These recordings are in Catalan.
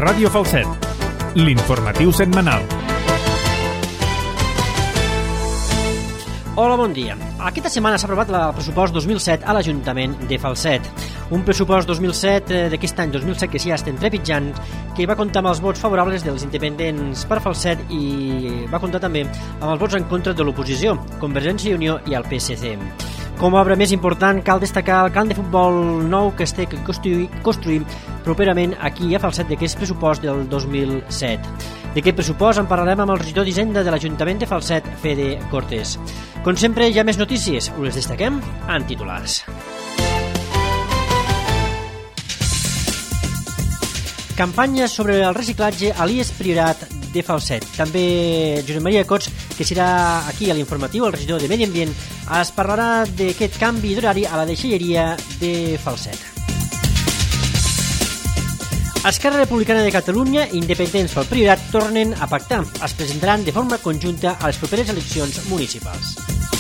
Ràdio Falset, l'informatiu setmanal. Hola, bon dia. Aquesta setmana s'ha aprovat el pressupost 2007 a l'Ajuntament de Falset. Un pressupost 2007 d'aquest any 2007 que sí ja estem trepitjant, que va comptar amb els vots favorables dels independents per Falset i va comptar també amb els vots en contra de l'oposició, Convergència i Unió i el PSC. Com a obra més important cal destacar el camp de futbol nou que es té que construir properament aquí a Falset d'aquest pressupost del 2007. D'aquest pressupost en parlarem amb el regidor d'Hisenda de l'Ajuntament de Falset, Fede Cortés. Com sempre, hi ha més notícies, us les destaquem en titulars. Campanya sobre el reciclatge a l'IES Priorat de Falset. També Josep Maria Cots, que serà aquí a l'informatiu, el regidor de Medi Ambient, es parlarà d'aquest canvi d'horari a la deixalleria de Falset. Esquerra Republicana de Catalunya i Independents pel Priorat tornen a pactar. Es presentaran de forma conjunta a les properes eleccions municipals.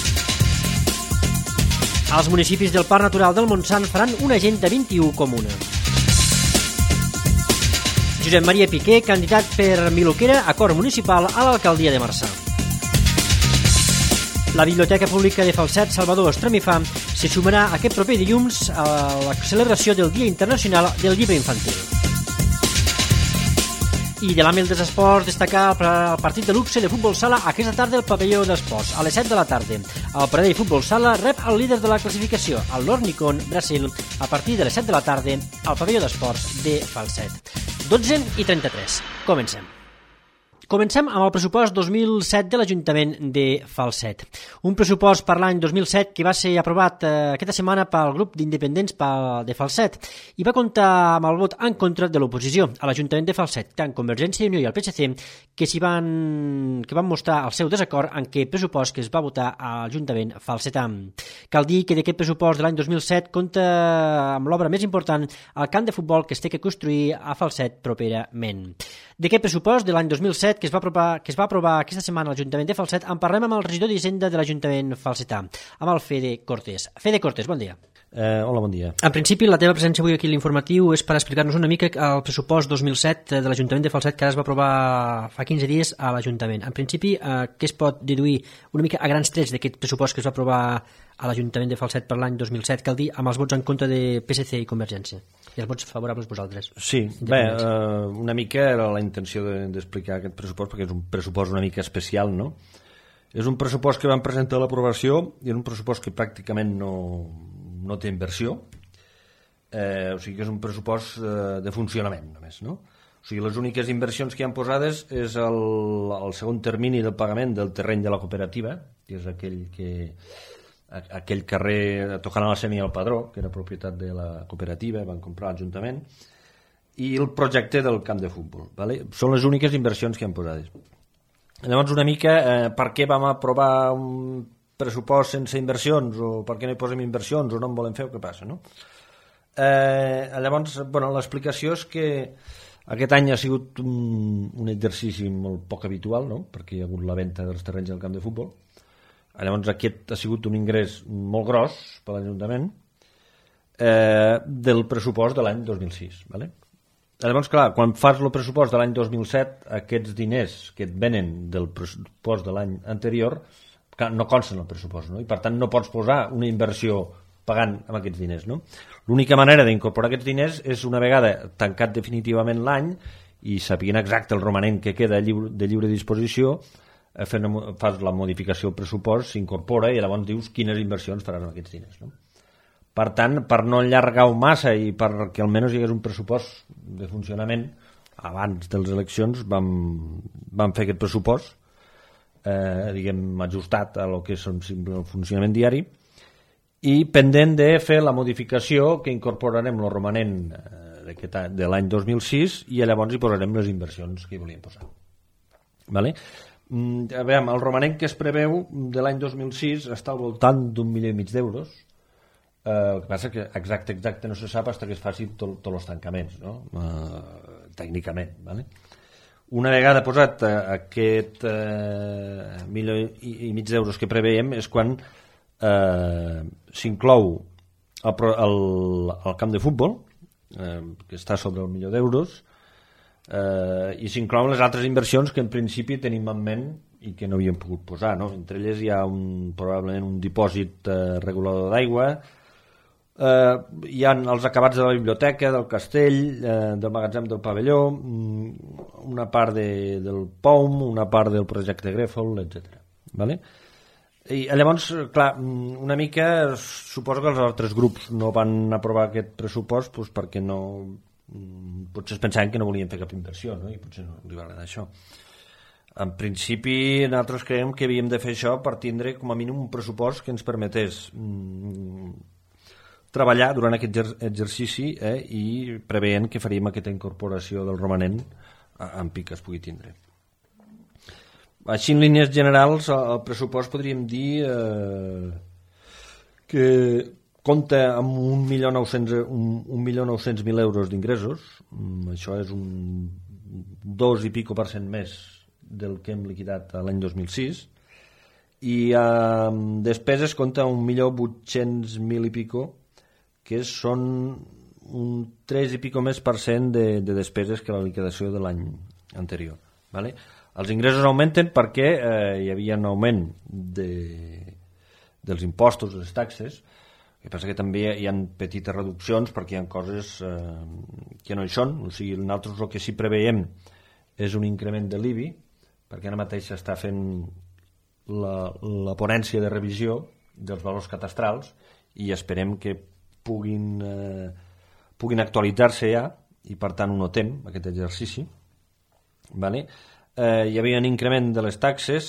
Els municipis del Parc Natural del Montsant faran una Agenda 21 comuna. Josep Maria Piqué, candidat per Miloquera, acord municipal a l'alcaldia de Marçà. La Biblioteca Pública de Falset, Salvador Estremifà, se sumarà aquest proper dilluns a la celebració del Dia Internacional del Llibre Infantil. I de l'àmbit dels esports, destacar el partit de luxe de futbol sala aquesta tarda al pavelló d'esports, a les 7 de la tarda. El Pradell Futbol Sala rep el líder de la classificació, el Lornicon Brasil, a partir de les 7 de la tarda al pavelló d'esports de Falset. 12:33. Comencem. Comencem amb el pressupost 2007 de l'Ajuntament de Falset. Un pressupost per l'any 2007 que va ser aprovat aquesta setmana pel grup d'independents de Falset i va comptar amb el vot en contra de l'oposició a l'Ajuntament de Falset, tant Convergència i Unió i el PSC, que van mostrar el seu desacord en aquest pressupost que es va votar a l'Ajuntament falsetà. Cal dir que d'aquest pressupost de l'any 2007 compta amb l'obra més important, el camp de futbol que es té que construir a Falset properament. D'aquest pressupost de l'any 2007 que es va aprovar aquesta setmana a l'Ajuntament de Falset, en parlem amb el regidor d'Hisenda de l'Ajuntament falsetà, amb el Fede Cortés. Fede Cortés, bon dia. Hola, bon dia. En principi, la teva presència avui aquí a l'informatiu és per explicar-nos una mica el pressupost 2007 de l'Ajuntament de Falset que ara es va aprovar fa 15 dies a l'Ajuntament. En principi, què es pot deduir una mica a grans trets d'aquest pressupost que es va aprovar a l'Ajuntament de Falset per l'any 2007, cal dir, amb els vots en contra de PSC i Convergència, i els vots favorables vosaltres? Sí, bé, una mica era la intenció d'explicar aquest pressupost, perquè és un pressupost una mica especial, no? És un pressupost que van presentar a l'aprovació i és un pressupost que pràcticament no té inversió, o sigui que és un pressupost de funcionament només, no? O sigui, les úniques inversions que hi han posades és el segon termini del pagament del terreny de la cooperativa, que és aquell carrer tocant a la Semi al Padró, que era propietat de la cooperativa, van comprar l'Ajuntament, i el projecte del camp de futbol, ¿vale? Són les úniques inversions que han posades. Llavors, una mica, per què vam aprovar un pressupost sense inversions, o per què no hi posem inversions, o no en volem fer, o què passa, no? Llavors, l'explicació és que aquest any ha sigut un exercici molt poc habitual, no? Perquè hi ha hagut la venda dels terrenys del camp de futbol. Llavors aquest ha sigut un ingrés molt gros per l'Ajuntament del pressupost de l'any 2006, ¿vale? Llavors, clar, quan fas el pressupost de l'any 2007, aquests diners que et venen del pressupost de l'any anterior no consten al pressupost, no? I per tant no pots posar una inversió pagant amb aquests diners, no? L'única manera d'incorporar aquests diners és una vegada tancat definitivament l'any i sapiguent exacte el romanent que queda de lliure disposició, fas la modificació del pressupost, s'incorpora i llavors dius quines inversions faràs amb aquests diners, no? Per tant, per no allargar-ho massa i perquè almenys hi hagués un pressupost de funcionament, abans de les eleccions vam fer aquest pressupost, ajustat a lo que és el funcionament diari, i pendent de fer la modificació que incorporarem el romanent de l'any 2006 i llavors hi posarem les inversions que hi volíem posar. Vale? A veure, el romanent que es preveu de l'any 2006 està al voltant d'1,5 milió d'euros. El que passa que exacte no se sap fins que es facin tots els tancaments, no? Tècnicament, vale? Una vegada posat aquest 1,5 milió d'euros que preveiem és quan s'inclou el camp de futbol, que està sobre el 1 milió d'euros, i s'inclouen les altres inversions que en principi tenim en ment i que no havíem pogut posar, no? Entre elles hi ha probablement un dipòsit regulador d'aigua, hi ha els acabats de la biblioteca, del castell, del magatzem del pavelló, una part del POUM, una part del projecte Grèfol, etc. Vale? I llavors, clar, una mica suposo que els altres grups no van aprovar aquest pressupost doncs perquè no, potser es pensaven que no volien fer cap inversió, no? I potser no li va agradar això. En principi nosaltres creiem que havíem de fer això per tindre com a mínim un pressupost que ens permetés treballar durant aquest exercici i preveient que faríem aquesta incorporació del romanent en pic que es pugui tindre. Així, en línies generals, el pressupost podríem dir que compta amb 1.900.000 euros d'ingressos, això és un 2 i pico % més del que hem liquidat l'any 2006, i despeses compta amb 1.800.000 i pico, que són un 3 i pico més % de despeses que la liquidació de l'any anterior. Vale? Els ingressos augmenten perquè hi havia un augment dels impostos, les taxes. El que passa que també hi ha petites reduccions perquè hi ha coses que no hi són. O sigui, nosaltres el que sí preveiem és un increment de l'IBI, perquè ara mateix s'està fent la ponència de revisió dels valors catastrals i esperem que puguin actualitzar-se ja, i per tant ho notem, aquest exercici. Vale? Hi havia un increment de les taxes,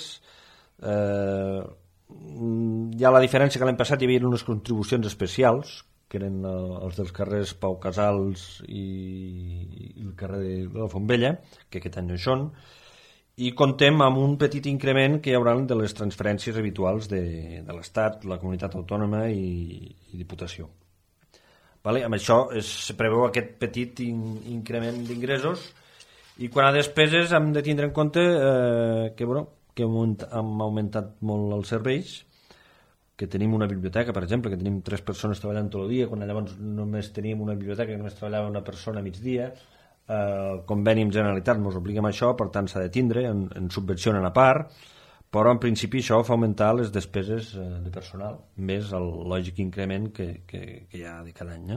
hi ha la diferència que l'any passat hi havia unes contribucions especials, que eren els dels carrers Pau Casals i el carrer de la Fontvella, que aquest any no hi són, i comptem amb un petit increment que hi haurà de les transferències habituals de l'Estat, la comunitat autònoma i Diputació. Vale? Amb això es preveu aquest petit increment d'ingressos, i quan a despeses hem de tindre en compte que hem augmentat molt els serveis, que tenim una biblioteca, per exemple, que tenim 3 persones treballant tot el dia, quan llavors només teníem una biblioteca que només treballava una persona a migdia. El conveni amb Generalitat ens obliga a això, per tant s'ha de tindre, en subvencionen a part, però en principi això fa augmentar les despeses de personal, més el lògic increment que hi ha de cada any.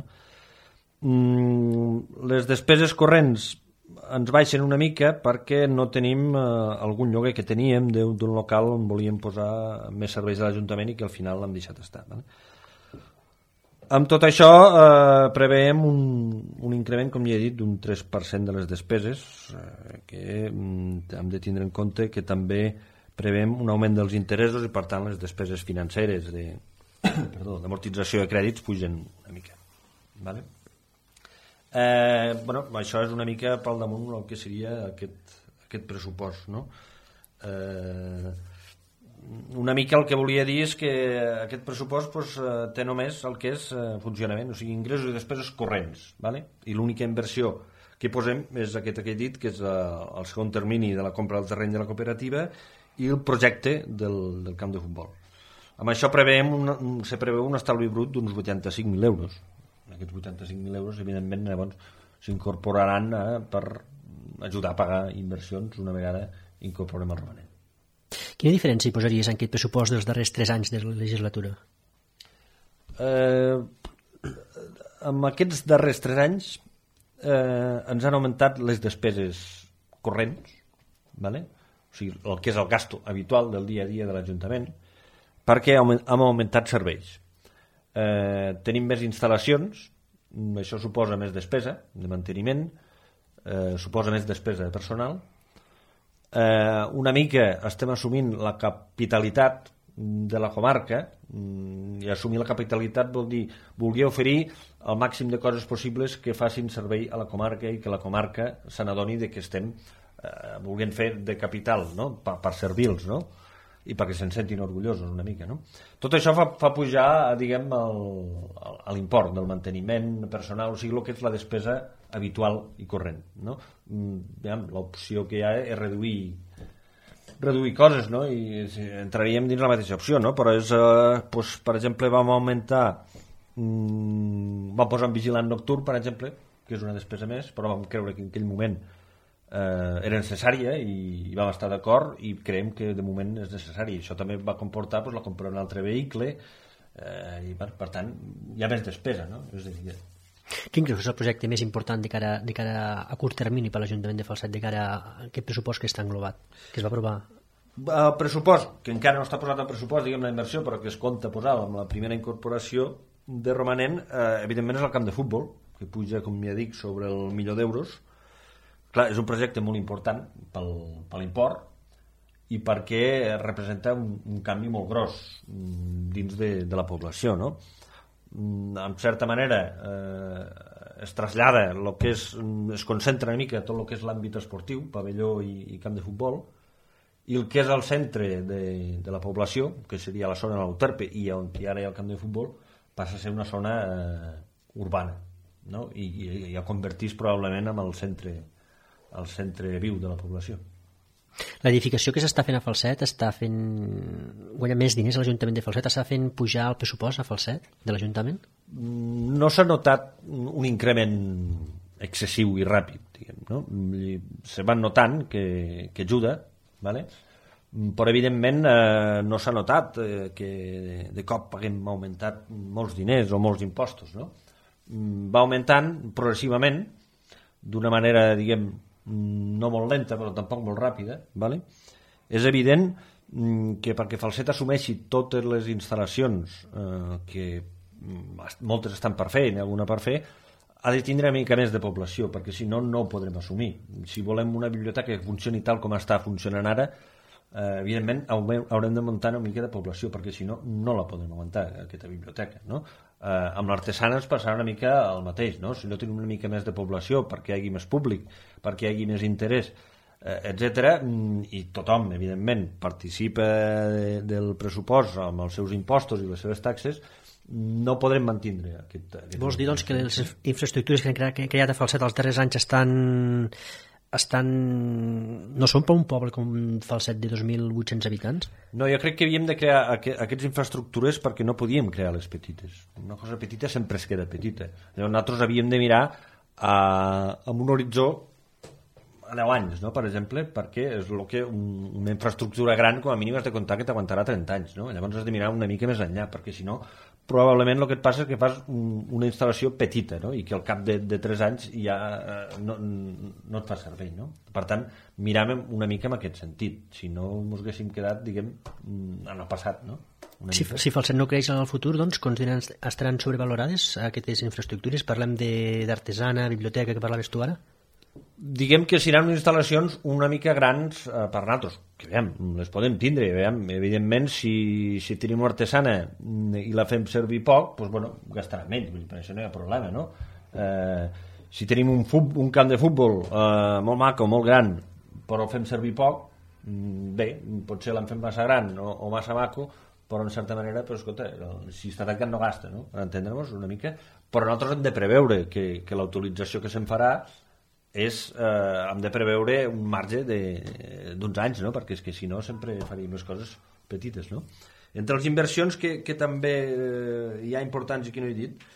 Les despeses corrents ens baixen una mica perquè no tenim algun lloguer que teníem d'un local on volíem posar més serveis de l'Ajuntament i que al final l'hem deixat estar. Vale? Amb tot això preveiem un increment, com ja he dit, d'un 3% de les despeses, que hem de tindre en compte que també preveiem un augment dels interessos i per tant les despeses financeres d'amortització de crèdits pugen una mica. Vale? Això és una mica pel damunt el que seria aquest pressupost, no? Una mica el que volia dir és que aquest pressupost té només el que és funcionament, o sigui, ingressos i despeses corrents, vale? I l'única inversió que posem és aquest que he dit, que és el segon termini de la compra del terreny de la cooperativa i el projecte del camp de futbol. Amb això se preveu un estalvi brut d'uns 85.000 euros. Aquests 85.000 euros, evidentment, llavors s'incorporaran per ajudar a pagar inversions una vegada incorporem el romanent. Quina diferència hi posaries en aquest pressupost dels darrers 3 anys de la legislatura? En aquests darrers 3 anys ens han augmentat les despeses corrents, vale? O sigui, el que és el gasto habitual del dia a dia de l'Ajuntament, perquè hem augmentat serveis. Tenim més instal·lacions, això suposa més despesa de manteniment, suposa més despesa de personal. Una mica estem assumint la capitalitat de la comarca, i assumir la capitalitat vol dir voler oferir el màxim de coses possibles que facin servei a la comarca i que la comarca se n'adoni que estem volent fer de capital, no? Per servir-los, no? I perquè se'n sentin orgullosos una mica, no? Tot això fa pujar, diguem, l'import del manteniment personal, o sigui, el que és la despesa habitual i corrent, no? L'opció que hi ha és reduir coses, no? I entraríem dins la mateixa opció, no? Però és, per exemple, vam posar un vigilant nocturn, per exemple, que és una despesa més, però vam creure que en aquell moment era necessària i vam estar d'acord i creiem que de moment és necessari. Això també va comportar la compra d'un altre vehicle i per tant hi ha més despesa, no? És a dir, quin creus que és el projecte més important de cara a curt termini per l'Ajuntament de Falset, de cara a aquest pressupost que està englobat, que es va aprovar? El pressupost, que encara no està posat al pressupost, diguem la inversió, però que es compta posar amb la primera incorporació de romanent, evidentment és el camp de futbol, que puja, com ja dic, sobre el $1.000.000. Clar, és un projecte molt important per l'import i perquè representa un canvi molt gros dins de la població, no? En certa manera es trasllada el que es concentra una mica tot el que és l'àmbit esportiu, pavelló i camp de futbol, i el que és el centre de la població, que seria la zona de l'Euterpe i on ara hi ha el camp de futbol, passa a ser una zona urbana, no? I ja convertís probablement en el centre viu de la població. L'edificació que s'està fent a Falset està fent guanyar més diners a l'Ajuntament de Falset, està fent pujar el pressupost a Falset de l'Ajuntament? No s'ha notat un increment excessiu i ràpid, diguem, no? Se van notant que ajuda, vale? Però evidentment no s'ha notat que de cop haguem augmentat molts diners o molts impostos, no? Va augmentant progressivament d'una manera, diguem, no molt lenta però tampoc molt ràpida, vale? És evident que perquè Falset assumeixi totes les instal·lacions que moltes estan per fer i n'hi ha alguna per fer, ha de tindre una mica més de població, perquè si no, no ho podrem assumir. Si volem una biblioteca que funcioni tal com està funcionant ara, evidentment haurem de muntar una mica de població, perquè si no, no la podem aguantar, aquesta biblioteca, no? Amb l'artesana ens passarà una mica el mateix, no? Si no tenim una mica més de població perquè hi hagi més públic, perquè hi hagi més interès, etc. I tothom, evidentment, participa del pressupost amb els seus impostos i les seves taxes, no podrem mantindre aquest... Vols dir, doncs, que les infraestructures que han creat a Falset els darrers anys no són per un poble com Falset de 2.800 habitants? No, jo crec que havíem de crear aquestes infraestructures perquè no podíem crear les petites. Una cosa petita sempre es queda petita. Llavors nosaltres havíem de mirar amb un horitzó a 10 anys, no? Per exemple, perquè és el que una infraestructura gran com a mínim has de comptar que t'aguantarà 30 anys, no? Llavors has de mirar una mica més enllà, perquè si no probablement el que et passa és que fas una instal·lació petita, no? I que al cap de 3 anys ja no et fa servei, no? Per tant, miràvem una mica en aquest sentit, si no ens haguéssim quedat, diguem, en el passat, no? Si Falset no creix en el futur, doncs estaran sobrevalorades aquestes infraestructures? Parlem d'artesana, biblioteca, que parlaves tu ara? Diguem que seran instal·lacions una mica grans per nosaltres, que veiem, les podem tindre, veiem, evidentment si tenim una artesana i la fem servir poc, doncs, bueno, gastarà menys, per això no hi ha problema, no? Si tenim un camp de futbol molt maco, molt gran, però el fem servir poc, bé, potser l'hem fet massa gran o massa maco, però en certa manera, però, escolta, si està tancat no gasta, no? Per entendre-nos una mica, però nosaltres hem de preveure que la utilització que se'n farà hem de preveure un marge d'uns anys, no? Perquè és que si no sempre faríem les coses petites, no? Entre les inversions que també hi ha importants i que no he dit,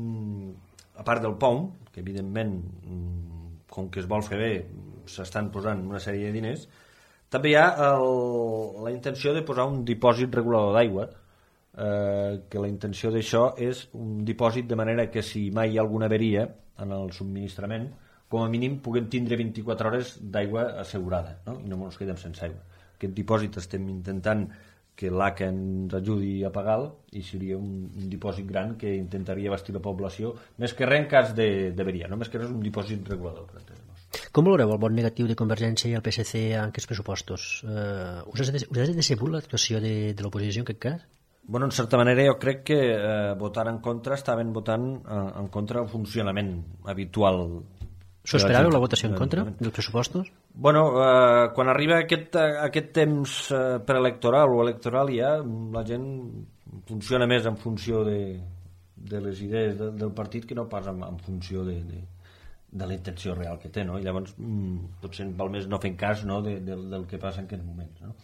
a part del POM, que evidentment com que es vol fer bé s'estan posant una sèrie de diners, també hi ha la intenció de posar un dipòsit regulador d'aigua, que la intenció d'això és un dipòsit de manera que si mai hi ha alguna averia en el subministrament, com a mínim puguem tindre 24 hores d'aigua assegurada, no? I no ens quedem sense aigua. Aquest dipòsit estem intentant que l'ACA ens ajudi a pagar-lo i seria un dipòsit gran que intentaria abastir la població, més que res en cas d'averia, no? Més que res un dipòsit regulador, per entendre'ns. Com valoreu el vot negatiu de Convergència i el PSC en aquests pressupostos? Us ha decebut l'actuació de l'oposició en aquest cas? Bueno, en certa manera jo crec que votar en contra estaven votant en contra del funcionament habitual. S'ho esperàveu, la votació en contra dels pressupostos? Bueno, quan arriba aquest temps preelectoral o electoral ja la gent funciona més en funció de les idees del partit que no pas en funció de la intenció real que té, no? I llavors potser val més no fent cas, no, del que passa en aquests moments, no?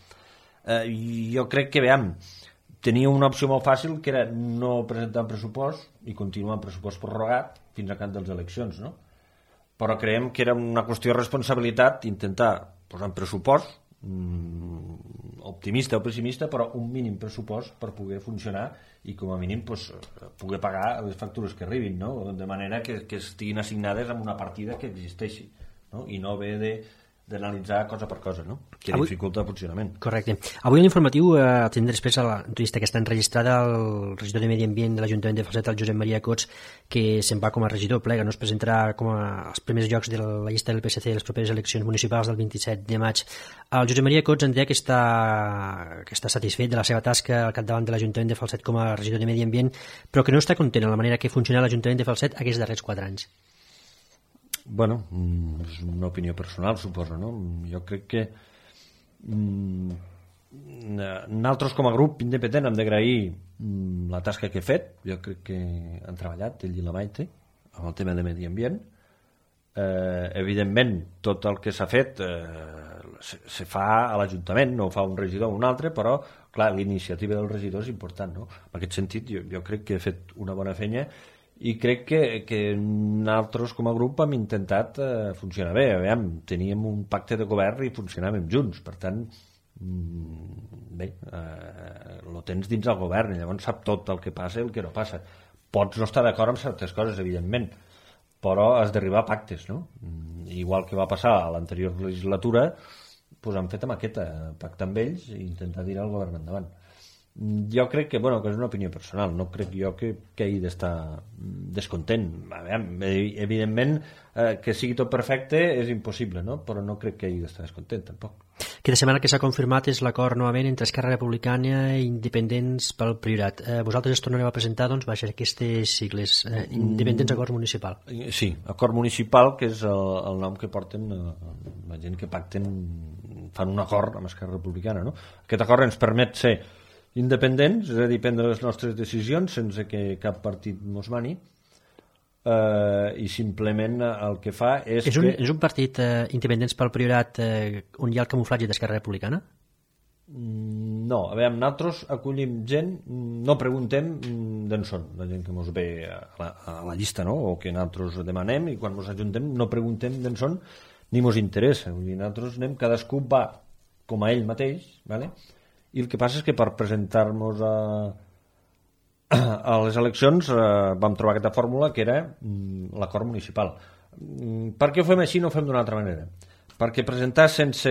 Jo crec que, veiem, tenia una opció molt fàcil que era no presentar un pressupost i continuar amb pressupost prorrogat fins a cap de les eleccions, no? però creiem que era una qüestió de responsabilitat intentar posar un pressupost optimista o pessimista, però un mínim pressupost per poder funcionar i com a mínim poder pagar les factures que arribin, no? De manera que estiguin assignades amb una partida que existeixi, no? I no haver d'analitzar cosa per cosa, no? Que dificulta el funcionament. Correcte. Avui a l'informatiu tindrem després a l'entrevista que està enregistrada el regidor de Medi Ambient de l'Ajuntament de Falset, el Josep Maria Cots, que se'n va com a regidor, plega, no es presentarà com als primers llocs de la llista del PSC a les properes eleccions municipals del 27 de maig. El Josep Maria Cots ens deia que està satisfet de la seva tasca al capdavant de l'Ajuntament de Falset com a regidor de Medi Ambient, però que no està content en la manera que funciona l'Ajuntament de Falset aquests darrers 4 anys. Bueno, és una opinió personal, suposo, no? Jo crec que nosaltres com a grup independent hem d'agrair la tasca que he fet. Jo crec que han treballat, ell i la Maite, amb el tema de medi ambient. Evidentment, tot el que s'ha fet se fa a l'Ajuntament, no ho fa un regidor o un altre, però, clar, l'iniciativa del regidor és important, no? En aquest sentit, jo crec que he fet una bona feina i crec que nosaltres com a grup hem intentat funcionar bé. Teníem un pacte de govern i funcionàvem junts, per tant bé, lo tens dins el govern i llavors sap tot el que passa i el que no passa. Pots no estar d'acord amb certes coses, evidentment, però has d'arribar a pactes, no? Igual que va passar a l'anterior legislatura, doncs hem fet amb aquest pacte amb ells i intentar tirar el govern endavant. Jo crec que és una opinió personal, no crec jo que hagi d'estar descontent. Evidentment, que sigui tot perfecte és impossible, no? Però no crec que hagi d'estar descontent, tampoc. Aquesta setmana que s'ha confirmat és l'acord novament entre Esquerra Republicana i Independents pel Priorat. Vosaltres es tornareu a presentar, doncs, baix aquestes sigles, Independents Acord Municipal. Sí, Acord Municipal, que és el nom que porten la gent que pacten, fan un acord amb Esquerra Republicana, no? Aquest acord ens permet ser independents, és a dir, prendre les nostres decisions sense que cap partit mos mani, i simplement el que fa és que... És un partit Independents pel Priorat on hi ha el camuflatge d'Esquerra Republicana? No, nosaltres acollim gent, no preguntem d'on són, la gent que mos ve a la llista, no? O que nosaltres demanem, i quan mos ajuntem no preguntem d'on són ni mos interessa. Vull dir, nosaltres anem, cadascú va com a ell mateix, ¿vale? I el que passa és que per presentar-nos a les eleccions vam trobar aquesta fórmula que era l'acord municipal. Per què ho fem així i no ho fem d'una altra manera? Perquè presentar sense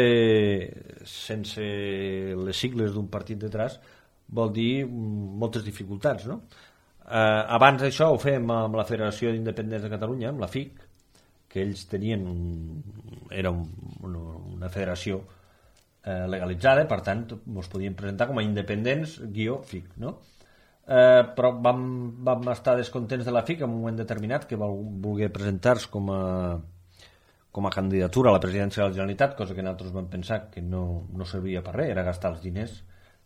les sigles d'un partit detrás vol dir moltes dificultats, no? Abans d'això ho fem amb la Federació d'Independents de Catalunya, amb la FIC, que ells tenien era una federació legalitzada, per tant ens podíem presentar com a independents-FIC, no? Però vam estar descontents de la FIC en un moment determinat que voler presentar-se com a candidatura a la presidència de la Generalitat, cosa que nosaltres vam pensar que no servia per res, era gastar els diners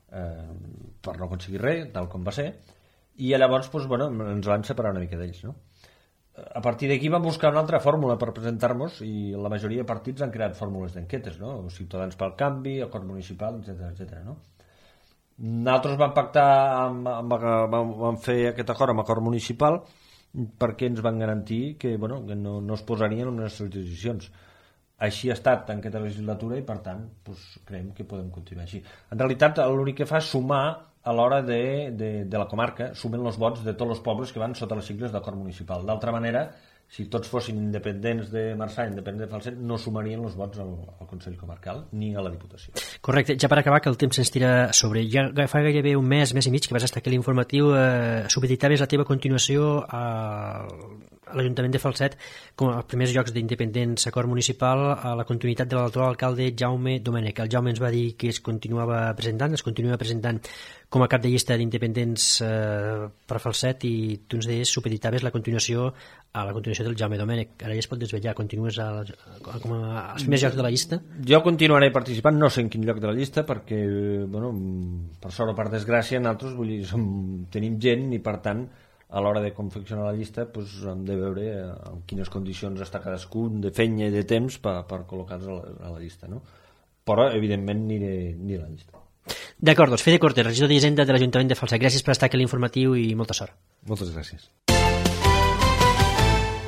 per no aconseguir res, tal com va ser, i llavors ens van separar una mica d'ells, no? A partir d'aquí vam buscar una altra fórmula per presentar-nos i la majoria de partits han creat fórmules d'enquetes, no? Ciutadans pel Canvi, Acord Municipal, etc. No? Nosaltres vam pactar, vam fer aquest acord amb Acord Municipal perquè ens van garantir que no es posarien en les nostres decisions. Així ha estat en aquesta legislatura i per tant creiem que podem continuar així. En realitat l'únic que fa és sumar a l'hora de la comarca, sumen els vots de tots els pobles que van sota les sigles d'acord municipal. D'altra manera, si tots fossin independents de Marçà, independents de Falset, no sumarien els vots al Consell Comarcal ni a la Diputació. Correcte. Ja per acabar, que el temps se'ns tira sobre. Ja fa gairebé un mes i mig que vas estar aquí a l'informatiu, subeditaves la teva continuació a l'Ajuntament de Falset com als primers llocs d'Independents Acord Municipal a la continuïtat de l'actual alcalde Jaume Domènech. El Jaume ens va dir que es continua presentant com a cap de llista d'Independents per Falset i tu ens deies supeditaves la continuació del Jaume Domènech. Ara ja es pot desvetllar, continues com als primers llocs de la llista? Jo continuaré participant, no sé en quin lloc de la llista, perquè, per sort o per desgràcia, nosaltres tenim gent i, per tant, a l'hora de confeccionar la llista hem de veure en quines condicions està cadascun de feina i de temps per col·locar-los a la llista, no? Però evidentment aniré a la llista. D'acord, doncs Fede Cortés, regidor d'Hisenda de l'Ajuntament de Falset, gràcies per estar aquí a l'informatiu i molta sort. Moltes gràcies.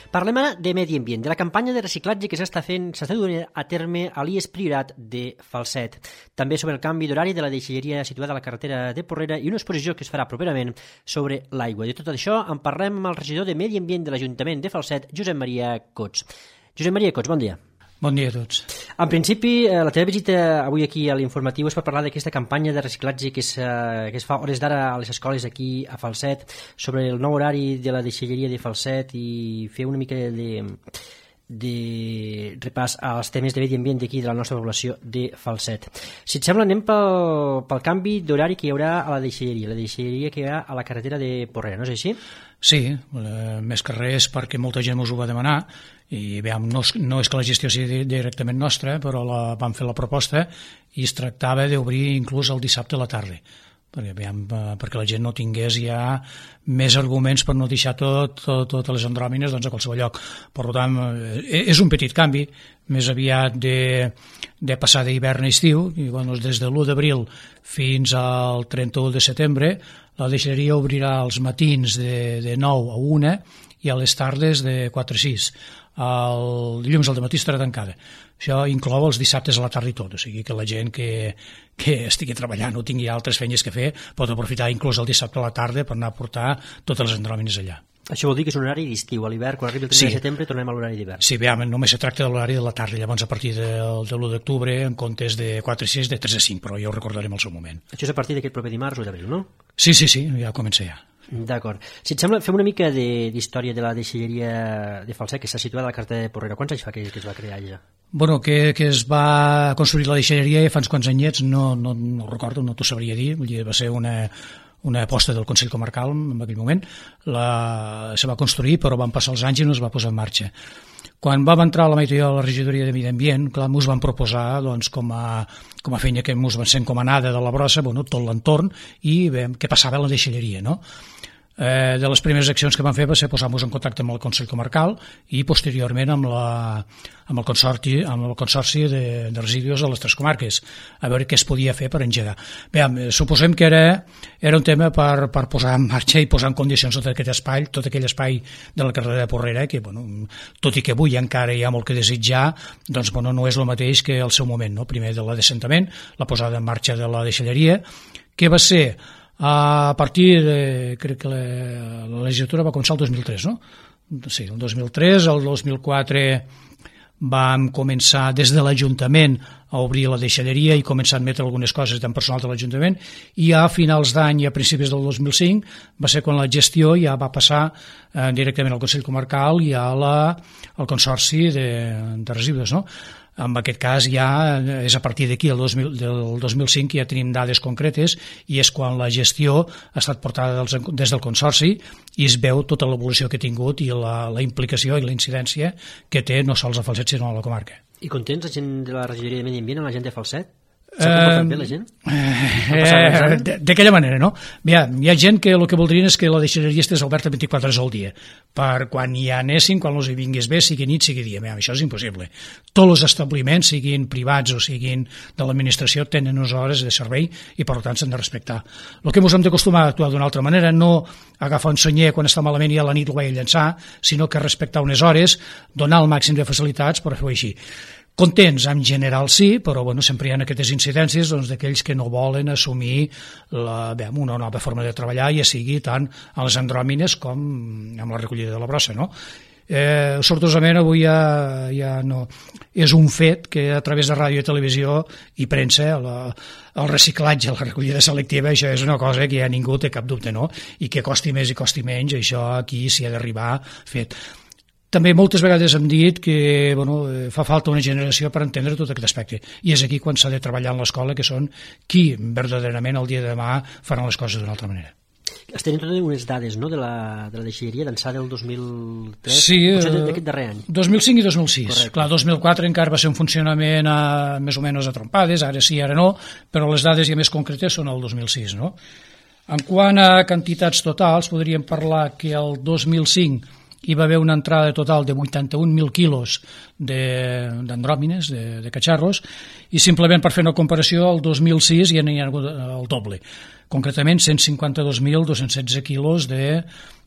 Parlem ara de medi ambient, de la campanya de reciclatge que s'està duent a terme a l'IES Priorat de Falset. També sobre el canvi d'horari de la deixalleria situada a la carretera de Porrera i una exposició que es farà properament sobre l'aigua. De tot això en parlem amb el regidor de Medi Ambient de l'Ajuntament de Falset, Josep Maria Cots. Josep Maria Cots, bon dia. Bon dia a tots. En principi, la teva visita avui aquí a l'informatiu és per parlar d'aquesta campanya de reciclatge que es fa hores d'ara a les escoles aquí a Falset, sobre el nou horari de la deixalleria de Falset i fer una mica de repàs als temes de medi ambient d'aquí de la nostra població de Falset. Si et sembla, anem pel canvi d'horari que hi haurà a la deixalleria que hi ha a la carretera de Porrera, no és així? Sí, més que res perquè molta gent us ho va demanar i veiem, no és que la gestió sigui directament nostra, però vam fer la proposta i es tractava d'obrir inclús el dissabte a la tarda, perquè la gent no tingués ja més arguments per no deixar totes les andròmines a qualsevol lloc. Per tant, és un petit canvi, més aviat de passar d'hivern a estiu, i des de l'1 d'abril fins al 31 de setembre la deixalleria obrirà els matins de 9 a 1 i a les tardes de 4 a 6. El dilluns al dematí estarà tancada. Això inclou els dissabtes a la tarda i tot, o sigui que la gent que estigui treballant o tingui altres feines que fer pot aprofitar inclús el dissabte a la tarda per anar a portar totes les andròmines allà. Això vol dir que és un horari d'estiu, a l'hivern, quan arribi el 30 de setembre tornem a l'horari d'hivern. Sí, només se tracta de l'horari de la tarda, llavors a partir de l'1 d'octubre en comptes de 4 a 6, de 3 a 5, però ja ho recordarem al seu moment. Això és a partir d'aquest proper dimarts o d'abril, no? Sí, ja comença ja. D'acord. Si et sembla, fem una mica d'història de la deixalleria de Falset, que està situada a la carretera de Porrera. Quants anys fa que es va crear ja? Bueno, que es va construir la deixalleria ja fa uns quants anyets, no ho recordo, no t'ho sabria dir, vull dir, va ser una aposta del Consell Comarcal en aquell moment, se va construir però van passar els anys i no es va posar en marxa. Quan vam entrar a la majoria de la regidoria de Medi Ambient, clar, ens van proposar com a feina que ens van ser encomanada de la brossa, tot l'entorn i veiem què passava a la deixalleria, no? De les primeres accions que vam fer va ser posar-nos en contacte amb el Consell Comarcal i posteriorment amb el Consorci de Residus de les tres comarques, a veure què es podia fer per engegar. Bé, suposem que era un tema per posar en marxa i posar en condicions tot aquell espai de la carretera de Porrera, que tot i que avui encara hi ha molt que desitjar, doncs no és el mateix que el seu moment, no? Primer de l'assentament, la posada en marxa de la deixalleria, que va ser a partir de, crec que la legislatura va començar el 2003, no? Sí, el 2003, el 2004 vam començar des de l'Ajuntament a obrir la deixalleria i començar a admetre algunes coses d'en personal de l'Ajuntament, i a finals d'any i a principis del 2005 va ser quan la gestió ja va passar directament al Consell Comarcal i al Consorci de Residus, no? En aquest cas ja és a partir d'aquí, del 2005, ja tenim dades concretes i és quan la gestió ha estat portada des del Consorci i es veu tota l'evolució que ha tingut i la implicació i la incidència que té no sols a Falset sinó a la comarca. I contents la gent de la regidoria de Medi Ambient amb la gent de Falset? S'ha comportat bé la gent? D'aquella manera, no? Hi ha gent que el que voldrien és que la deixalleria estigués oberta 24 hores al dia, per quan hi anessin, quan els hi vingués bé, sigui nit, sigui dia. Això és impossible. Tots els establiments, siguin privats o siguin de l'administració, tenen unes hores de servei i per tant s'han de respectar. El que ens hem d'acostumar a actuar d'una altra manera, no agafar un sonyer quan està malament i a la nit ho vaig llançar, sinó que respectar unes hores, donar el màxim de facilitats per fer-ho així. Contents, en general sí, però sempre hi ha aquestes incidències d'aquells que no volen assumir una nova forma de treballar, ja sigui tant a les andròmines com amb la recollida de la brossa, no? Sortosament avui ja no és un fet que a través de ràdio i televisió i premsa el reciclatge, la recollida selectiva, això és una cosa que ja ningú té cap dubte, no? I que costi més i costi menys, això aquí s'hi ha d'arribar fet. També moltes vegades hem dit que fa falta una generació per entendre tot aquest aspecte, i és aquí quan s'ha de treballar en l'escola, que són qui verdaderament el dia de demà faran les coses d'una altra manera. Tenim totes unes dades, no?, de la deixalleria d'ençà del 2003, sí, d'aquest darrer any. 2005 i 2006. Correcte. Clar, 2004 encara va ser un funcionament més o menys a trompades, ara sí, ara no, però les dades ja més concretes són el 2006, no? En quant a quantitats totals, podríem parlar que el 2005 hi va haver una entrada total de 81.000 quilos d'andròmines, de catxarros, i simplement per fer una comparació, el 2006 ja n'hi ha hagut el doble, concretament 152.216 quilos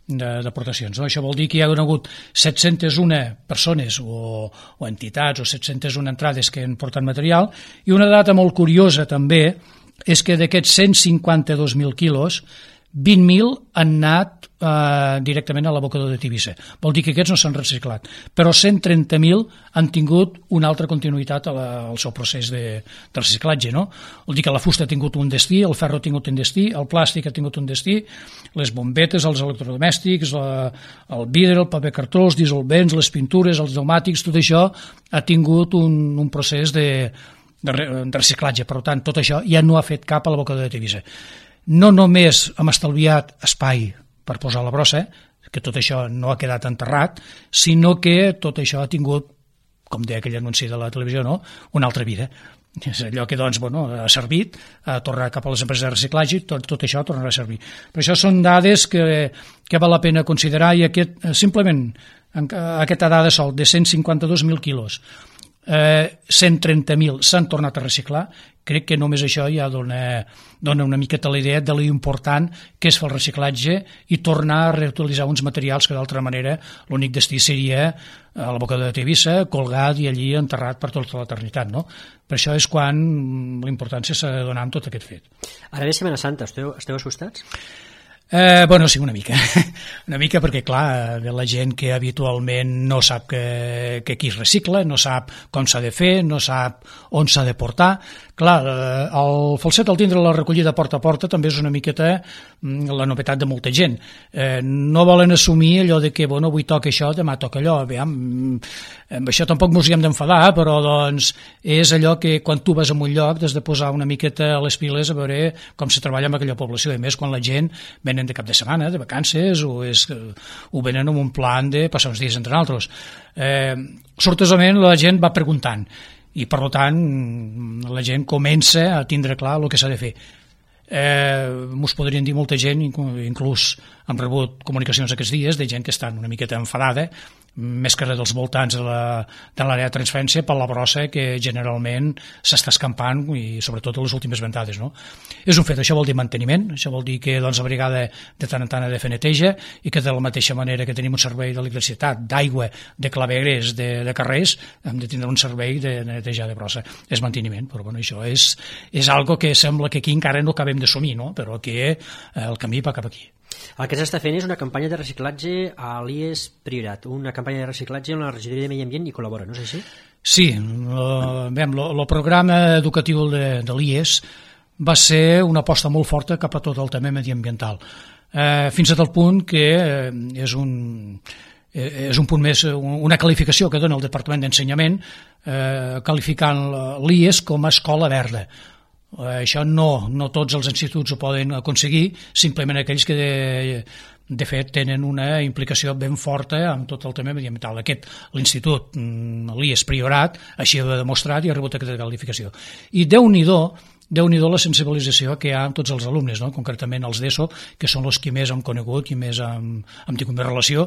d'aportacions. No? Això vol dir que hi ha hagut 701 persones o entitats o 701 entrades que han portat material, i una data molt curiosa també és que d'aquests 152.000 quilos, 20.000 han anat directament a l'abocador de Tivissa. Vol dir que aquests no s'han reciclat, però 130.000 han tingut una altra continuïtat al seu procés de reciclatge. No? Vol dir que la fusta ha tingut un destí, el ferro ha tingut un destí, el plàstic ha tingut un destí, les bombetes, els electrodomèstics, el vidre, el paper cartó, els dissolvents, les pintures, els pneumàtics, tot això ha tingut un procés de reciclatge. Per tant, tot això ja no ha fet cap a l'abocador de Tivissa. No només hem estalviat espai per posar la brossa, que tot això no ha quedat enterrat, sinó que tot això ha tingut, com deia aquell anunci de la televisió, no? Una altra vida. És allò que doncs, ha servit, ha tornat cap a les empreses de reciclatge, tot això tornarà a servir. Però això són dades que val la pena considerar, i simplement aquesta dada sol de 152.000 quilos, 130.000 s'han tornat a reciclar. Crec que només això ja dona una miqueta la idea de l'important que és fer el reciclatge i tornar a reutilitzar uns materials que d'altra manera l'únic destí seria a l'abocador de Tivissa, colgat i allí enterrat per tota l'eternitat. No? Per això és quan l'importància s'ha de donar amb tot aquest fet. Ara ve Setmana Santa, esteu assustats? Sí, una mica. Una mica perquè, clar, la gent que habitualment no sap que aquí es recicla, no sap com s'ha de fer, no sap on s'ha de portar. Clar, el Falset, al tindre la recollida porta a porta, també és una miqueta la novetat de molta gent. No volen assumir allò de que, avui toca això, demà toca allò. Amb això tampoc ens hi hem d'enfadar, però doncs és allò que quan tu vas a un lloc has de posar una miqueta a les piles a veure com se treballa amb aquella població, i més quan la gent venen de cap de setmana, de vacances, o venen amb un plan de passar uns dies entre altres. Sortosament la gent va preguntant, i per tant la gent comença a tindre clar el que s'ha de fer. M'ho podrien dir molta gent, inclús hem rebut comunicacions aquests dies de gent que estan una miqueta enfadada, més que res dels voltants de l'àrea de transferència, per la brossa que generalment s'està escampant, i sobretot a les últimes ventades. No? És un fet, això vol dir manteniment, això vol dir que la brigada de tant en tant ha de fer neteja, i que de la mateixa manera que tenim un servei d'electricitat, d'aigua, de claveguers, de carrers, hem de tindre un servei de neteja de brossa. És manteniment, però això és algo que sembla que aquí encara no acabem d'assumir, no? Però que el camí va cap aquí. El que s'està fent és una campanya de reciclatge a l'IES Priorat, una campanya de reciclatge on la regidoria de Medi Ambient hi col·labora, no és així? Sí, el programa educatiu de l'IES va ser una aposta molt forta cap a tot el tema mediambiental, fins a tal punt que és un punt més, una qualificació que dona el Departament d'Ensenyament, qualificant l'IES com a escola verda. Això no tots els instituts ho poden aconseguir, simplement aquells que de fet tenen una implicació ben forta amb tot el tema mediambiental. L'institut, l'IES Priorat, així ho ha demostrat i ha rebut aquesta qualificació. I Déu-n'hi-do la sensibilització que hi ha amb tots els alumnes, no? Concretament els d'ESO, que són els que més hem conegut i més hem tingut més relació,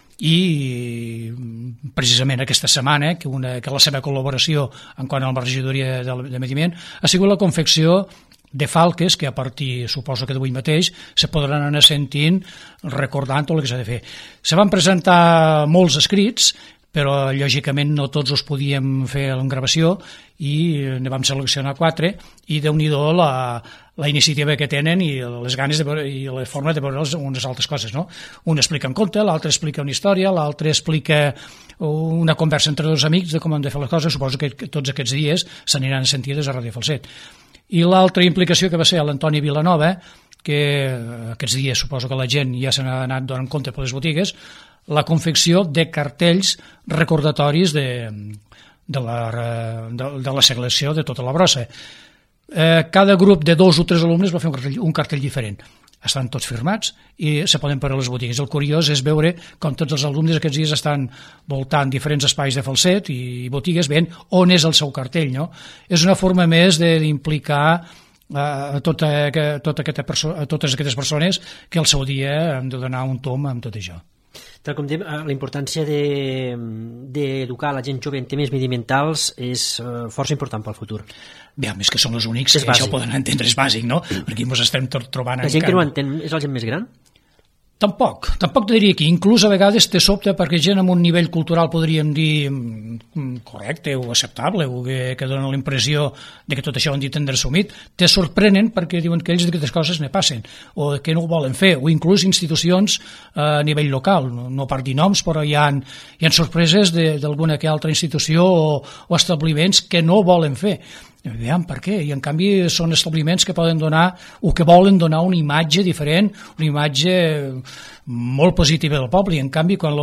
i precisament aquesta setmana que la seva col·laboració en quant a la regidoria de Medi Ambient ha sigut la confecció de falques que a partir, suposo que d'avui mateix, se podran anar sentint recordant tot el que s'ha de fer. Se van presentar molts escrits, però lògicament no tots els podíem fer en gravació, i ne vam seleccionar 4, i Déu-n'hi-do la iniciativa que tenen i les ganes i la forma de veure unes altres coses. No? Un explica un conte, l'altre explica una història, l'altre explica una conversa entre dos amics de com han de fer les coses. Suposo que tots aquests dies s'aniran a sentir des de Ràdio Falset. I l'altra implicació que va ser l'Antoni Vilanova, que aquests dies suposo que la gent ja se n'ha anat donant compte per les botigues, la confecció de cartells recordatoris de la selecció de tota la brossa. Cada grup de 2 o 3 alumnes va fer un cartell diferent. Estan tots firmats i se poden parar a les botigues. El curiós és veure com tots els alumnes aquests dies estan voltant diferents espais de Falset i botigues veient on és el seu cartell. No? És una forma més d'implicar a totes aquestes persones que al seu dia hem de donar un tomb amb tot això. Tal com dèiem, la importància d'educar la gent jove en temes mediambientals és força important pel futur. Bé, és que són els únics que això ho poden entendre, és bàsic, no? Perquè ens estem trobant... La gent que no entén és la gent més gran? Tampoc diria que inclús a vegades te sobta perquè gent amb un nivell cultural podríem dir correcte o acceptable o que donen la impressió de que tot això ho han dit tendre assumit, te sorprenen perquè diuen que ells d'aquestes coses ne passen o que no ho volen fer, o inclús institucions a nivell local, no per dir noms, però hi ha sorpreses d'alguna que altra institució o establiments que no ho volen fer. Veiem per què, i en canvi són establiments que poden donar o que volen donar una imatge diferent, una imatge molt positiva del poble, i en canvi quan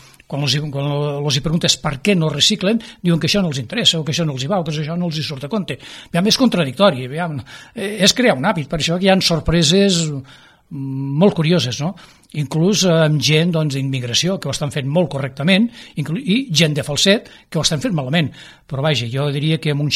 els preguntes per què no reciclen, diuen que això no els interessa o que això no els hi va o que això no els hi surt a compte. És contradictori, és crear un hàbit, per això que hi ha sorpreses molt curioses, no? Inclús amb gent d'immigració que ho estan fent molt correctament i gent de Falset que ho estan fent malament, però vaja, jo diria que amb un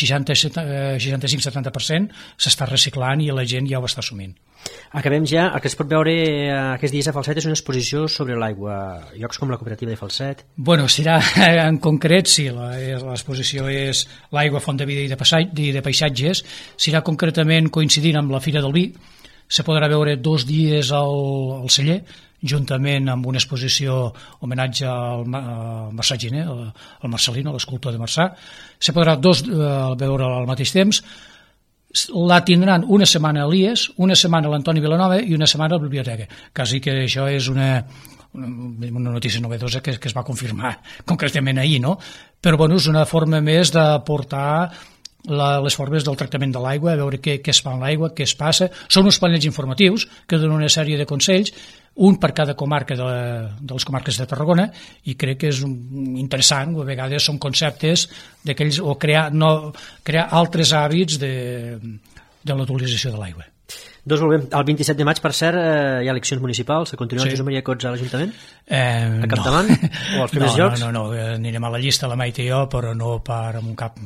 65-70% s'està reciclant i la gent ja ho està assumint. Acabem ja. El que es pot veure aquests dies a Falset és una exposició sobre l'aigua, llocs com la cooperativa de Falset. Bueno, serà en concret, sí, l'exposició és l'aigua, font de vida i de paisatges, serà concretament coincidint amb la Fira del Vi. Se podrà veure 2 dies al celler, juntament amb una exposició homenatge al Marçà Giner, al Marcelino, l'escultor de Marçà. Se podrà veure al mateix temps. La tindran una setmana a l'IES, una setmana a l'Antoni Vilanova i una setmana a la biblioteca. Quasi que això és una notícia novedosa que es va confirmar concretament ahir, no? Però bueno, és una forma més de portar les formes del tractament de l'aigua, a veure què es fa amb l'aigua, què es passa. Són uns panells informatius que donen una sèrie de consells, un per cada comarca de les comarques de Tarragona, i crec que és interessant, a vegades són conceptes d'aquells, o crear altres hàbits de l'utilització de l'aigua. Doncs molt bé. El 27 de maig, per cert, hi ha eleccions municipals. Continua el Josep Maria Cots a l'Ajuntament? A capdavant? O als primers llocs? No, anirem a la llista, la Maite i jo, però no cap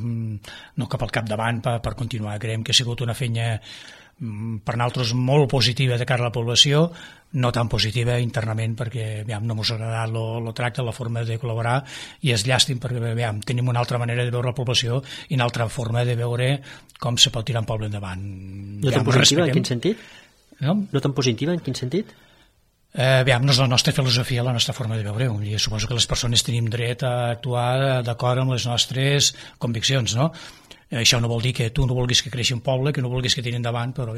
al capdavant per continuar. Creiem que ha sigut una feina per nosaltres molt positiva de cara a la població, no tan positiva internament perquè no mos ha agradat el tracte, la forma de col·laborar, i és llàstim perquè tenim una altra manera de veure la població i una altra forma de veure com se pot tirar un poble endavant. No tan positiva, en quin sentit? No tan positiva, en quin sentit? No és la nostra filosofia, la nostra forma de veure. Suposo que les persones tenim dret a actuar d'acord amb les nostres conviccions, no? Això no vol dir que tu no vulguis que creixi un poble, que no vulguis que tiri endavant, però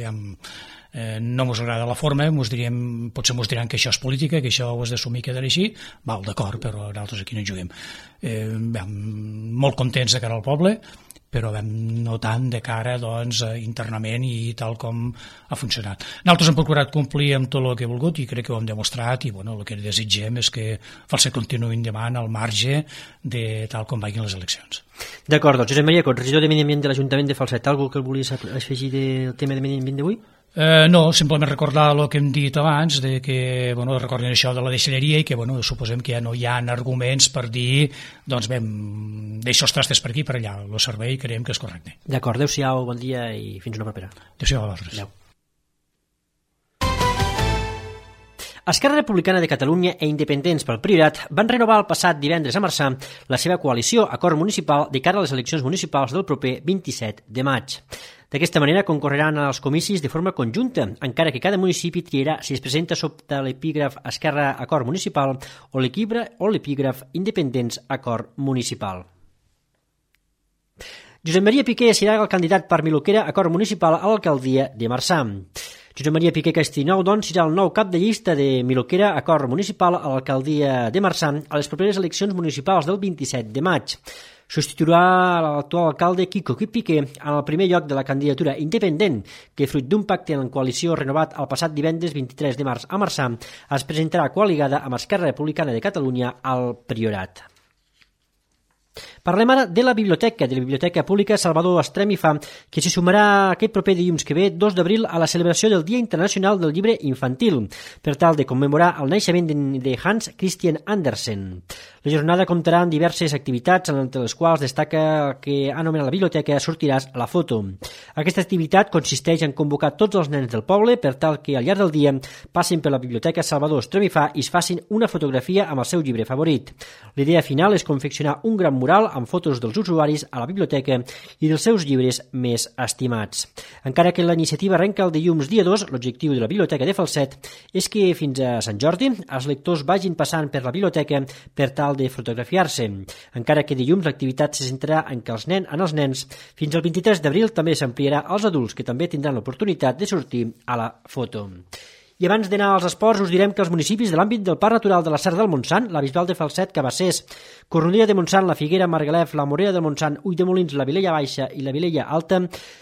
no mos agrada la forma, potser mos diran que això és política, que això ho has d'assumir que quedarà així, d'acord, però nosaltres aquí no hi juguem. Molt contents de cara al poble, però no tant de cara internament i tal com ha funcionat. Nosaltres hem procurat complir amb tot el que he volgut i crec que ho hem demostrat, i el que desitgem és que Falset continuï endavant al marge de tal com vagin les eleccions. D'acord, doncs Josep Maria Cots, regidor de Medi Ambient de l'Ajuntament de Falset, alguna cosa que volies afegir del tema de Medi Ambient d'avui? No, simplement recordar el que hem dit abans, de que recordin això de la deixalleria i que suposem que ja no hi ha arguments per dir deixo els trastes per aquí i per allà. El servei creiem que és correcte. D'acord, adéu-siau, bon dia i fins una propera. Adéu-siau a vosaltres. Adéu. Esquerra Republicana de Catalunya i Independents pel Priorat van renovar el passat divendres a Marçà la seva coalició Acord Municipal de cara a les eleccions municipals del proper 27 de maig. D'aquesta manera concorreran als comicis de forma conjunta, encara que cada municipi triarà si es presenta sota l'epígraf Esquerra Acord Municipal o l'epígraf Independents Acord Municipal. Josep Maria Piqué serà el candidat per Miloquera Acord Municipal a l'alcaldia de Marçà. Josep Maria Piqué Castinou, serà el nou cap de llista de Miloquera Acord Municipal a l'alcaldia de Marçà a les properes eleccions municipals del 27 de maig. Substituirà l'actual alcalde Quico Piqué en el primer lloc de la candidatura independent que, fruit d'un pacte en coalició renovat el passat divendres 23 de març a Marçà, es presentarà coaligada amb Esquerra Republicana de Catalunya al Priorat. Parlem ara de la Biblioteca Pública Salvador Estrem i Fa, que s'hi sumarà aquest proper dilluns que ve, 2 d'abril, a la celebració del Dia Internacional del Llibre Infantil, per tal de commemorar el naixement de Hans Christian Andersen. La jornada comptarà amb diverses activitats, entre les quals destaca que anomenat la biblioteca Sortiràs la foto. Aquesta activitat consisteix en convocar tots els nens del poble per tal que al llarg del dia passin per la Biblioteca Salvador Estrem i Fa i es facin una fotografia amb el seu llibre favorit. L'idea final és confeccionar un gran mural amb fotos dels usuaris a la biblioteca i dels seus llibres més estimats. Encara que la iniciativa arrenca el dilluns dia 2, l'objectiu de la Biblioteca de Falset és que fins a Sant Jordi els lectors vagin passant per la biblioteca per tal de fotografiar-se. Encara que dilluns l'activitat se centrarà en els nens, fins al 23 d'abril també s'ampliarà als adults, que també tindran l'oportunitat de sortir a la foto. I abans d'anar als esports us direm que els municipis de l'àmbit del Parc Natural de la Serra del Montsant, la Bisbal de Falset, Cabassers, Cornudella de Montsant, la Figuera, Margalef, la Morera del Montsant, Ulldemolins, la Vilella Baixa i la Vilella Alta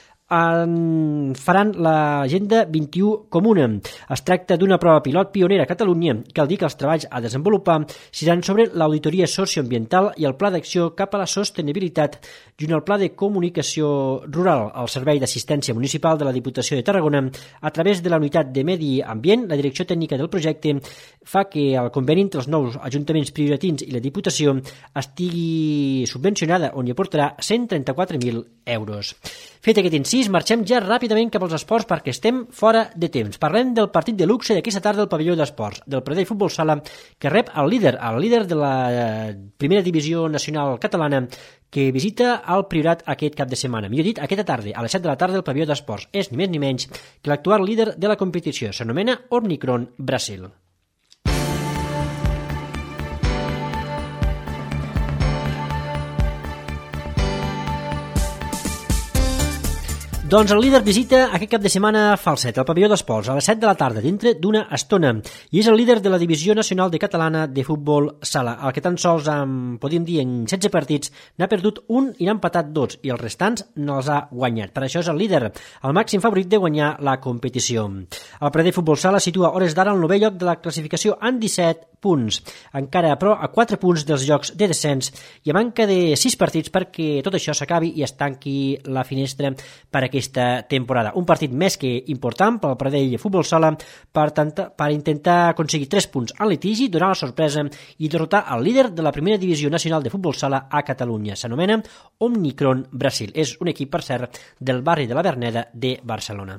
faran l'Agenda 21 comuna. Es tracta d'una prova pilot pionera a Catalunya. Cal dir que els treballs a desenvolupar seran sobre l'auditoria socioambiental i el Pla d'Acció cap a la Sostenibilitat, junt al Pla de Comunicació Rural, al Servei d'Assistència Municipal de la Diputació de Tarragona, a través de la Unitat de Medi Ambient. La direcció tècnica del projecte fa que el conveni entre els nous ajuntaments prioritins i la Diputació estigui subvencionada, on hi aportarà 134.000 euros. Fet aquest incís, marxem ja ràpidament cap als esports perquè estem fora de temps. Parlem del partit de luxe d'aquesta tarda al pavelló d'esports, del Pradell Futbol Sala, que rep el líder de la primera divisió nacional catalana, que visita el Priorat aquest cap de setmana. Millor dit, aquesta tarda, a les 7 de la tarda, el pavelló d'esports. És ni més ni menys que l'actual líder de la competició. S'anomena Omicron Brasil. Doncs el líder visita aquest cap de setmana Falset, al pavelló d'esports, a les 7 de la tarda, dintre d'una estona, i és el líder de la Divisió Nacional de Catalana de Futbol Sala, el que tan sols, podríem dir, en 16 partits, n'ha perdut un i n'ha empatat 2, i els restants no els ha guanyat. Per això és el líder, el màxim favorit de guanyar la competició. El Pradell Futbol Sala situa hores d'ara al 9è lloc de la classificació amb 17 punts, encara però a 4 punts dels llocs de descens i a manca de 6 partits perquè tot això s'acabi i es tanqui la finestra per aquesta temporada. Un partit més que important pel Pradell Futbol Sala per intentar aconseguir 3 punts en litigi, donar la sorpresa i derrotar el líder de la primera divisió nacional de Futbol Sala a Catalunya. S'anomena Omicron Brasil. És un equip, per cert, del barri de la Verneda de Barcelona.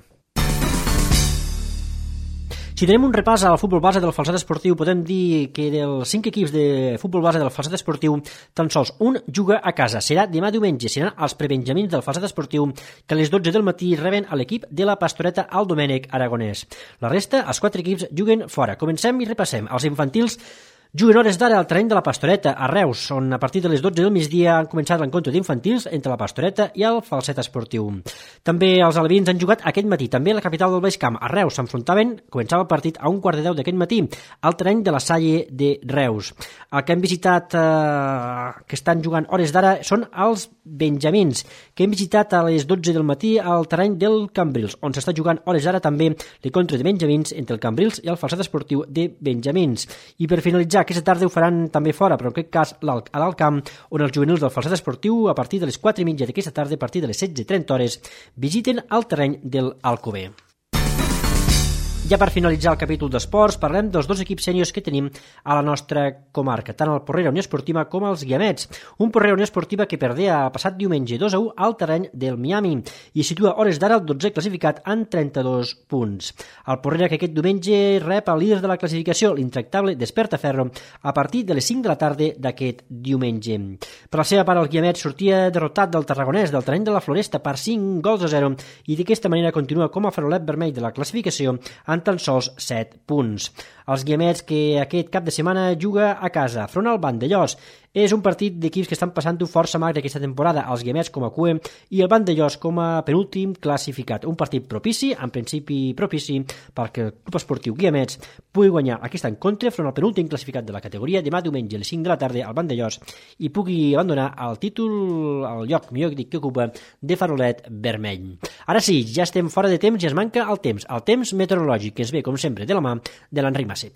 Si tenem un repàs al futbol base del Falset Esportiu, podem dir que dels 5 equips de futbol base del Falset Esportiu, tan sols un juga a casa. Serà demà diumenge, seran els prebenjamins del Falset Esportiu, que a les 12 del matí reben a l'equip de la Pastoreta al Domènec Aragonès. La resta, els 4 equips, juguen fora. Comencem i repassem. Els infantils juguen hores d'ara al terreny de la Pastoreta, a Reus, on a partir de les 12 del migdia han començat l'encontre d'infantils entre la Pastoreta i el Falset Esportiu. També els alevins han jugat aquest matí, també a la capital del Baix Camp, a Reus. S'enfrontaven, començava el partit a 1:15 d'aquest matí, al terreny de la Salle de Reus. El que han visitat, que estan jugant hores d'ara, són els benjamins, que han visitat a les 12 del matí al terreny del Cambrils, on s'està jugant hores d'ara també l'encontre de benjamins entre el Cambrils i el Falset Esportiu de benjamins. I per finalitzar, aquesta tarda ho faran també fora, però en aquest cas a l'Alt Camp, on els juvenils del Falset Esportiu, a partir de les 4:30 d'aquesta tarda, a partir de les 16:30, visiten el terreny del Alcover. Ja per finalitzar el capítol d'esports, parlem dels 2 equips sèniors que tenim a la nostra comarca, tant el Porrera Unió Esportiva com els Guiamets. Un Porrera Unió Esportiva que perdea el passat diumenge 2-1 al terreny del Miami i situa hores d'ara el 12è classificat amb 32 punts. El Porrera, que aquest diumenge rep el líder de la classificació, l'intractable Despertaferro, a partir de les 5 de la tarda d'aquest diumenge. Per la seva part, el Guiamets sortia derrotat del Tarragonès, del terreny de la Floresta, per 5-0 i d'aquesta manera continua com a farolet vermell de la classificació amb tan sols 7 punts. Els Guiamets, que aquest cap de setmana juga a casa, front al Vandellós. És un partit d'equips que estan passant-ho força magre aquesta temporada, els Guiamets com a cua i el Vandellós com a penúltim classificat. Un partit propici, en principi propici, perquè el Club Esportiu Guiamets pugui guanyar aquest encontre front al penúltim classificat de la categoria demà diumenge a les 5 de la tarda al Vandellós i pugui abandonar el títol, el lloc millor dit que ocupa, de farolet vermell. Ara sí, ja estem fora de temps i ens manca el temps meteorològic, que ens ve, com sempre, de la mà de l'Enric Massip.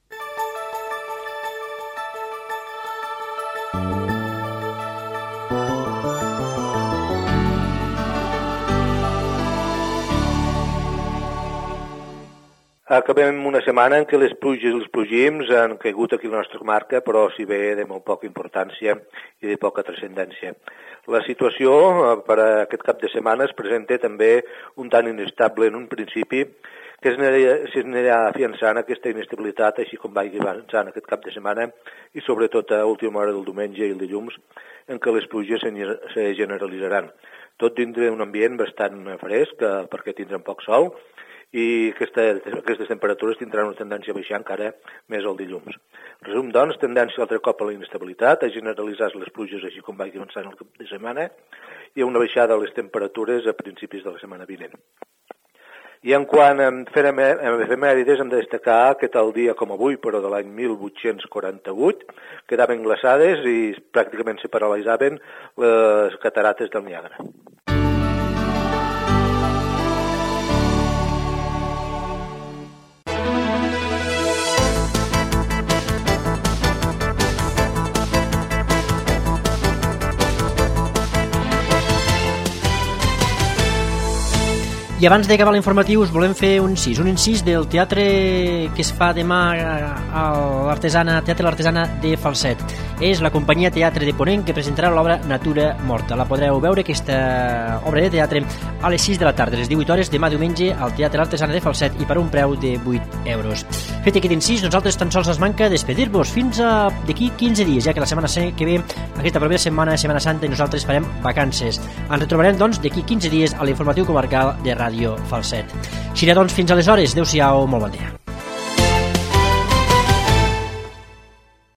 Acabem una setmana en què les pluges i els plogims han caigut aquí a la nostra comarca, però si bé de molt poca importància i de poca transcendència. La situació per a aquest cap de setmana es presenta també un tant inestable en un principi, que s'anirà afiançant aquesta inestabilitat així com vagi avançant aquest cap de setmana i sobretot a última hora del diumenge i el dilluns en què les pluges se generalitzaran. Tot dintre d'un ambient bastant fresc perquè tindrem poc sol i aquestes temperatures tindran una tendència a baixar encara més el dilluns. En resum, doncs, tendència altre cop a la inestabilitat, a generalitzar les pluges així com vagi avançant el cap de setmana i a una baixada de les temperatures a principis de la setmana vinent. I en quant a efemèrides hem de destacar que tal dia com avui, però de l'any 1848, quedaven glaçades i pràcticament se paralitzaven les catarates del Niàgara. I abans d'acabar l'informatiu us volem fer un incís del teatre que es fa demà a Teatre l'Artesana de Falset. És la companyia Teatre de Ponent que presentarà l'obra Natura Morta. La podreu veure, aquesta obra de teatre, a les 6 de la tarda, a les 18 hores, demà diumenge, al Teatre l'Artesana de Falset i per un preu de 8 euros. Fet aquest incís, nosaltres tan sols ens manca despedir-vos fins d'aquí 15 dies, ja que la setmana que ve, aquesta propera setmana, Setmana Santa, i nosaltres farem vacances. Ens retrobarem, doncs, d'aquí 15 dies a l'informatiu comarcal de Ràdio Falset. Així, doncs, fins aleshores. Adéu-siau, molt bon dia.